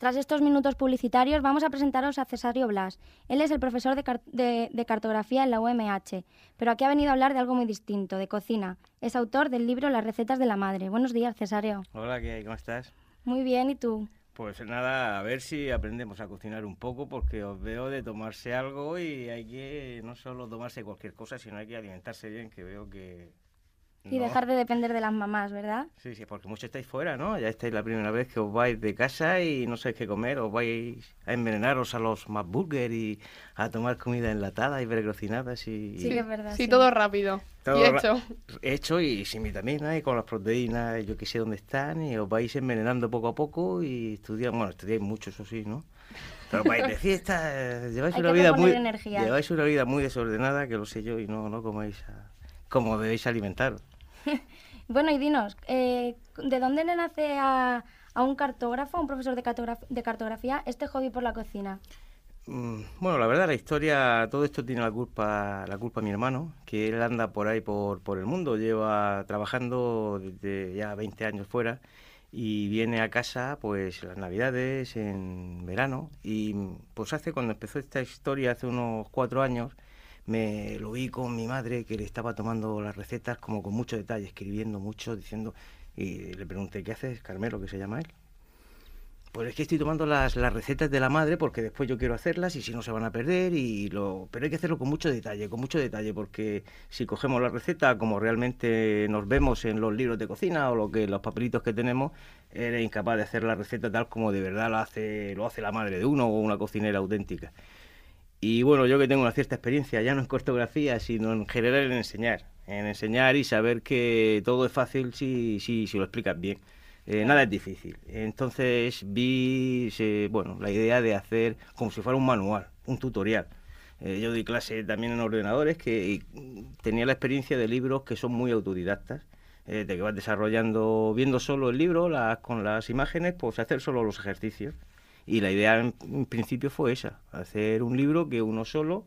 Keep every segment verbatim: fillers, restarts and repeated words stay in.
Tras estos minutos publicitarios vamos a presentaros a Cesario Blas. Él es el profesor de, car de, de cartografía en la U M H, pero aquí ha venido a hablar de algo muy distinto, de cocina. Es autor del libro Las recetas de la madre. Buenos días, Cesario. Hola, ¿qué hay? ¿Cómo estás? Muy bien, ¿y tú? Pues nada, a ver si aprendemos a cocinar un poco, porque os veo de tomarse algo y hay que no solo tomarse cualquier cosa, sino hay que alimentarse bien, que veo que... Y no. dejar de depender de las mamás, ¿verdad? Sí, sí, porque muchos estáis fuera, ¿no? Ya estáis la primera vez que os vais de casa y no sabéis qué comer, os vais a envenenaros a los McBurger y a tomar comida enlatada y precocinadas y... Sí, que es verdad. Sí, sí. todo rápido Todo y hecho. Hecho y sin vitaminas y con las proteínas, yo que sé dónde están, y os vais envenenando poco a poco y estudiáis, bueno, estudiáis mucho, eso sí, ¿no? Pero vais de fiesta, eh, lleváis Hay una que vida muy reponer energías. lleváis una vida muy desordenada, que lo sé yo, y no, no coméis a- como debéis alimentaros. Bueno, y dinos, eh, ¿de dónde le nace a, a un cartógrafo, a un profesor de, cartograf de cartografía, este hobby por la cocina? Mm, Bueno, la verdad, la historia, todo esto tiene la culpa, la culpa mi hermano, que él anda por ahí por, por el mundo, lleva trabajando desde ya veinte años fuera y viene a casa pues las navidades, en verano, y pues hace, cuando empezó esta historia hace unos cuatro años, me lo vi con mi madre, que le estaba tomando las recetas como con mucho detalle, escribiendo mucho, diciendo, y le pregunté, ¿qué haces, Carmelo, que se llama él? Pues es que estoy tomando las, las recetas de la madre porque después yo quiero hacerlas y si no se van a perder, y lo pero hay que hacerlo con mucho detalle, con mucho detalle, porque si cogemos la receta como realmente nos vemos en los libros de cocina o lo que los papelitos que tenemos, eres incapaz de hacer la receta tal como de verdad lo hace, lo hace la madre de uno o una cocinera auténtica. Y bueno, yo que tengo una cierta experiencia, ya no en cartografía, sino en general en enseñar, en enseñar y saber que todo es fácil si, si, si lo explicas bien. Eh, nada es difícil. Entonces vi, se- bueno, la idea de hacer como si fuera un manual, un tutorial. Eh, yo doy clase también en ordenadores, que y, mm, tenía la experiencia de libros que son muy autodidactas, eh, de que vas desarrollando, viendo solo el libro, las, con las imágenes, pues hacer solo los ejercicios. Y la idea en, en principio fue esa, hacer un libro que uno solo,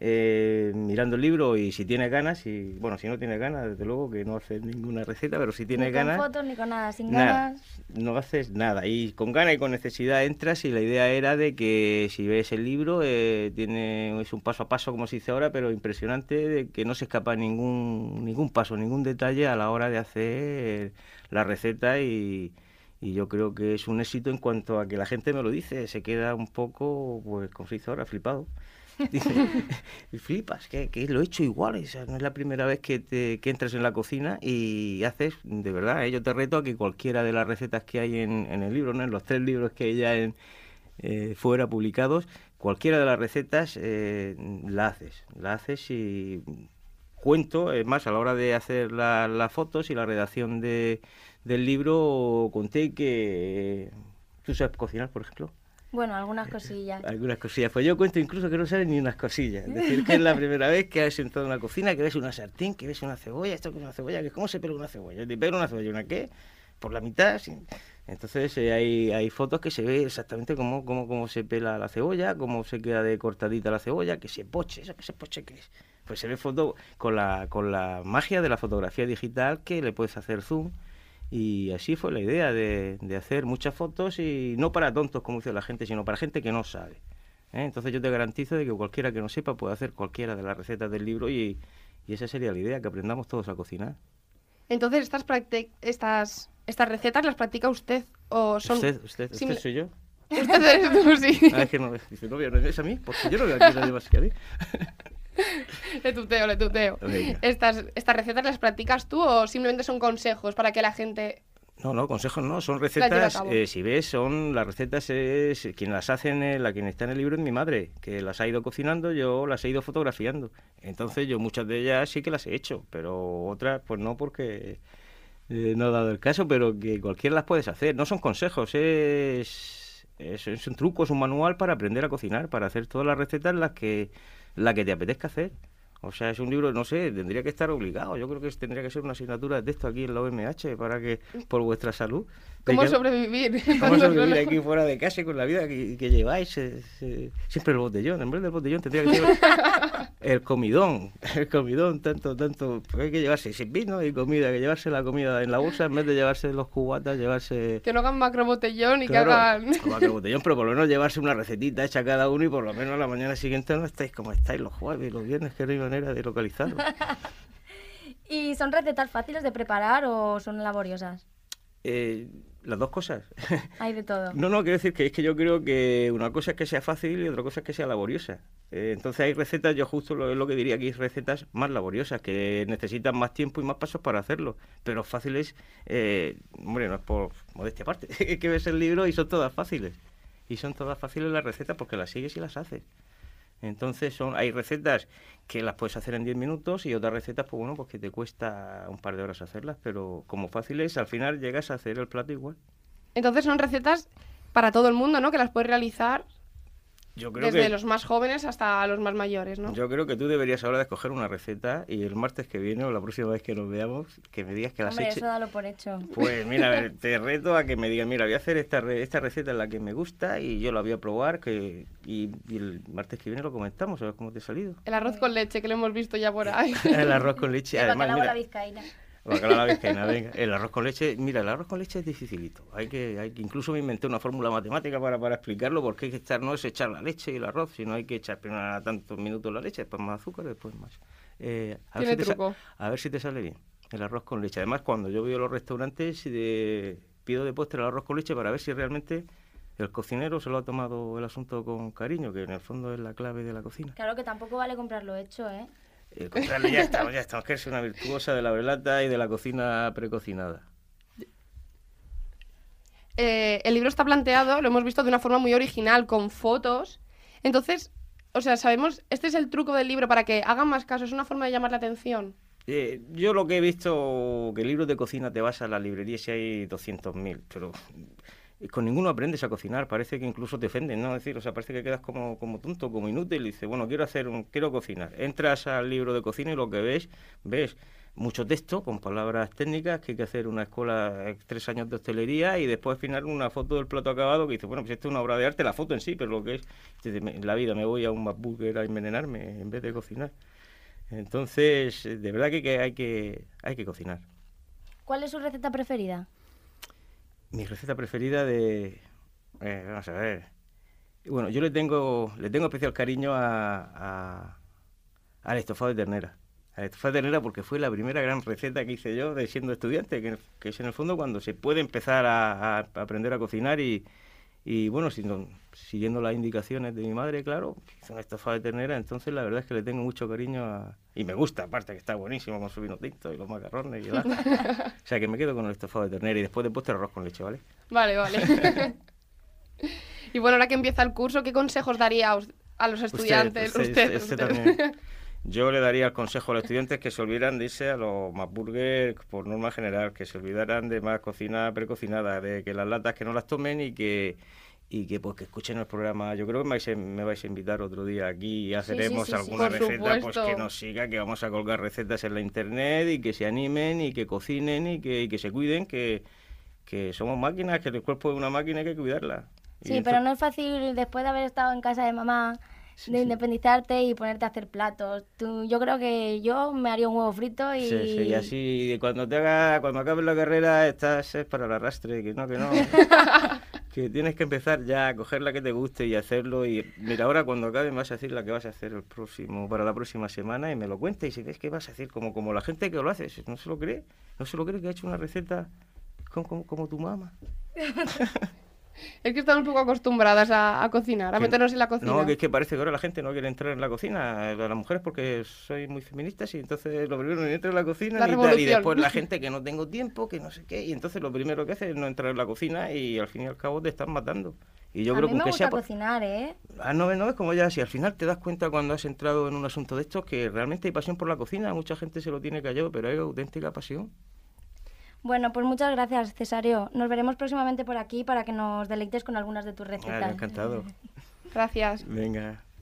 eh, mirando el libro, y si tiene ganas, y bueno, si no tiene ganas, desde luego que no haces ninguna receta, pero si tiene Ni ganas... con fotos ni con nada, sin Nada, ganas. no haces nada. Y con ganas y con necesidad entras, y la idea era de que si ves el libro, eh, tiene, es un paso a paso, como se dice ahora, pero impresionante, de que no se escapa ningún, ningún paso, ningún detalle a la hora de hacer la receta, y, y yo creo que es un éxito en cuanto a que la gente me lo dice, se queda un poco, pues como se dice ahora, flipado. Dice, y flipas, que, que lo he hecho igual, o sea, no es la primera vez que, te, que entras en la cocina y haces, de verdad, ¿eh? Yo te reto a que cualquiera de las recetas que hay en, en el libro, ¿no? En los tres libros que hay ya en, eh, fuera publicados, cualquiera de las recetas eh, la haces, la haces y cuento, es más, a la hora de hacer la- las fotos y la redacción de, del libro, conté que... ¿Tú sabes cocinar, por ejemplo? Bueno, algunas cosillas. Algunas cosillas. Pues yo cuento incluso que no sabes ni unas cosillas. Es decir, que es la primera vez que has entrado en una cocina, que ves una sartén, que ves una cebolla, esto que es una cebolla, que ¿cómo se pela una cebolla? ¿Te pela una cebolla? ¿Una qué? Por la mitad. Sí. Entonces eh, hay, hay fotos que se ve exactamente cómo, cómo, cómo se pela la cebolla, cómo se queda de cortadita la cebolla, que se poche, ¿eso que se poche qué es? Pues se ve foto con la, con la magia de la fotografía digital, que le puedes hacer zoom. Y así fue la idea de, de hacer muchas fotos, y no para tontos, como dice la gente, sino para gente que no sabe. ¿eh? Entonces yo te garantizo de que cualquiera que no sepa puede hacer cualquiera de las recetas del libro, y, y esa sería la idea, que aprendamos todos a cocinar. Entonces, estas, practic- estas, estas recetas las practica usted o son... ¿Usted, usted, Sí, usted me- soy yo? Usted eres tú, sí. Ah, es que no, dice, no, no es a mí, porque yo no veo aquí nadie más que a mí. Le tuteo, le tuteo. Venga. Estas, ¿Estas recetas las practicas tú o simplemente son consejos para que la gente... No, no, consejos no, son lleva a recetas, cabo? eh, si ves, son las recetas, es quien las hace, en el- la quien está en el libro es mi madre, que las ha ido cocinando, yo las he ido fotografiando. Entonces yo muchas de ellas sí que las he hecho, pero otras pues no, porque eh, no ha dado el caso, pero que cualquiera las puedes hacer. No son consejos, es, es, es un truco, es un manual para aprender a cocinar, para hacer todas las recetas las que, las que te apetezca hacer. O sea, es un libro, no sé, tendría que estar obligado. Yo creo que tendría que ser una asignatura de texto aquí en la U M H para que, por vuestra salud. ¿Cómo que, sobrevivir? ¿Cómo sobrevivir aquí fuera de casa y con la vida que, que lleváis? Eh, eh, siempre el botellón, en vez del botellón tendría que ser el comidón. El comidón, tanto, tanto. Porque hay que llevarse sin vino y comida, que llevarse la comida en la bolsa en vez de llevarse los cubatas, llevarse... Que no hagan macrobotellón y claro, que hagan... macrobotellón, pero por lo menos llevarse una recetita hecha cada uno y por lo menos a la mañana siguiente no estáis como estáis los jueves y los viernes, que no hay manera de localizarlo. ¿Y son recetas fáciles de preparar o son laboriosas? Eh, las dos cosas. Hay de todo. No, no, quiero decir que es que yo creo que una cosa es que sea fácil y otra cosa es que sea laboriosa. Eh, entonces hay recetas, yo justo lo, es lo que diría que hay recetas más laboriosas, que necesitan más tiempo y más pasos para hacerlo. Pero fáciles, eh, hombre, no es por modestia aparte, es que ves el libro y son todas fáciles. Y son todas fáciles las recetas porque las sigues y las haces. Entonces son hay recetas que las puedes hacer en diez minutos y otras recetas, pues bueno, pues que te cuesta un par de horas hacerlas, pero como fáciles, al final llegas a hacer el plato igual. Entonces son recetas para todo el mundo, ¿no? Que las puedes realizar Yo creo desde que, los más jóvenes hasta los más mayores, ¿no? yo creo que tú deberías ahora de escoger una receta y el martes que viene o la próxima vez que nos veamos, que me digas que las Hombre, eches. eso dalo por hecho. Pues mira, a ver, te reto a que me digas, mira, voy a hacer esta re- esta receta en la que me gusta y yo la voy a probar que y, y el martes que viene lo comentamos, a ver cómo te ha salido. El arroz con leche, que lo hemos visto ya por ahí. El arroz con leche, El además, bacalao a la mira, vizcaína. bacalao a la vizcaína, venga. El arroz con leche, mira, el arroz con leche es dificilito. Hay que, hay que, incluso me inventé una fórmula matemática para, para explicarlo, porque hay que echar, no es echar la leche y el arroz, sino hay que echar primero tantos minutos la leche, después más azúcar, después más. Eh, a, ver Tiene si te sa- truco. a ver si te sale bien el arroz con leche. Además, cuando yo voy a los restaurantes, eh, pido de postre el arroz con leche para ver si realmente el cocinero se lo ha tomado el asunto con cariño, que en el fondo es la clave de la cocina. Claro que tampoco vale comprarlo hecho, ¿eh? El contrario, ya estamos, ya estamos, que es una virtuosa de la velata y de la cocina precocinada. Eh, el libro está planteado, lo hemos visto de una forma muy original, con fotos. Entonces, o sea, sabemos, este es el truco del libro para que hagan más caso, es una forma de llamar la atención. Eh, yo lo que he visto, que libros de cocina te vas a la librería si hay doscientos mil, pero con ninguno aprendes a cocinar, parece que incluso te ofenden, ¿no? Es decir, o sea, parece que quedas como, como tonto, como inútil, y dices, bueno, quiero hacer un, quiero cocinar. Entras al libro de cocina y lo que ves, ves mucho texto con palabras técnicas, que hay que hacer una escuela, eh, tres años de hostelería, y después al final una foto del plato acabado, que dices, bueno, pues esto es una obra de arte, la foto en sí, pero lo que es, dices, en la vida me voy a un McBurger a envenenarme en vez de cocinar. Entonces, de verdad que, que hay que hay que cocinar. ¿Cuál es su receta preferida? Mi receta preferida de... eh, vamos a ver. Bueno, yo le tengo le tengo especial cariño a, a- al estofado de ternera. Al estofado de ternera porque fue la primera gran receta que hice yo de siendo estudiante, que, que es en el fondo cuando se puede empezar a, a aprender a cocinar y, y bueno, si no- siguiendo las indicaciones de mi madre, claro, hice un estofado de ternera, entonces la verdad es que le tengo mucho cariño a... Y me gusta, aparte que está buenísimo con su vino tinto y los macarrones y el ajo. O sea que me quedo con el estofado de ternera y después de postre arroz con leche, ¿vale? Vale, vale. Y bueno, ahora que empieza el curso, ¿qué consejos daría a us- a los estudiantes? Usted, usted, Usted, usted usted. también. Yo le daría el consejo a los estudiantes que se olvidaran de irse a los McBurger por norma general, que se olvidaran de más cocina precocinada, de que las latas que no las tomen y que y que pues que escuchen el programa. Yo creo que me vais a, me vais a invitar otro día aquí y haceremos sí, sí, alguna por receta pues supuesto. que nos siga, que vamos a colgar recetas en la internet y que se animen y que cocinen y que, y que se cuiden, que, que somos máquinas, que el cuerpo es una máquina y hay que cuidarla. Y Sí, entonces- pero no es fácil después de haber estado en casa de mamá, Sí, de sí. independizarte y ponerte a hacer platos. Tú, yo creo que yo me haría un huevo frito y... Sí, sí, y así cuando te haga, cuando acabes la carrera estás es para el arrastre, que no, que no. Que tienes que empezar ya a coger la que te guste y hacerlo. Y mira, ahora cuando acabe me vas a decir la que vas a hacer el próximo, para la próxima semana y me lo cuentes y si ves que vas a decir como, como la gente que lo hace, no se lo cree, no se lo cree que ha hecho una receta como, como, como tu mamá. Es que estamos un poco acostumbradas a, a cocinar, a Que- meternos en la cocina. No, que es que parece que ahora la gente no quiere entrar en la cocina, las mujeres porque soy muy feminista y entonces lo primero ni entro en la cocina La ni tal, y revolución. después la gente que no tengo tiempo, que no sé qué, y entonces lo primero que hace es no entrar en la cocina y al fin y al cabo te están matando. Y yo a creo mí que me aunque gusta sea... por- cocinar, ¿eh? Ah, no, no, es como ya, si al final te das cuenta cuando has entrado en un asunto de estos que realmente hay pasión por la cocina, mucha gente se lo tiene callado, pero hay auténtica pasión. Bueno, pues muchas gracias, Cesario. Nos veremos próximamente por aquí para que nos deleites con algunas de tus Ah, recetas. encantado. Gracias. Venga.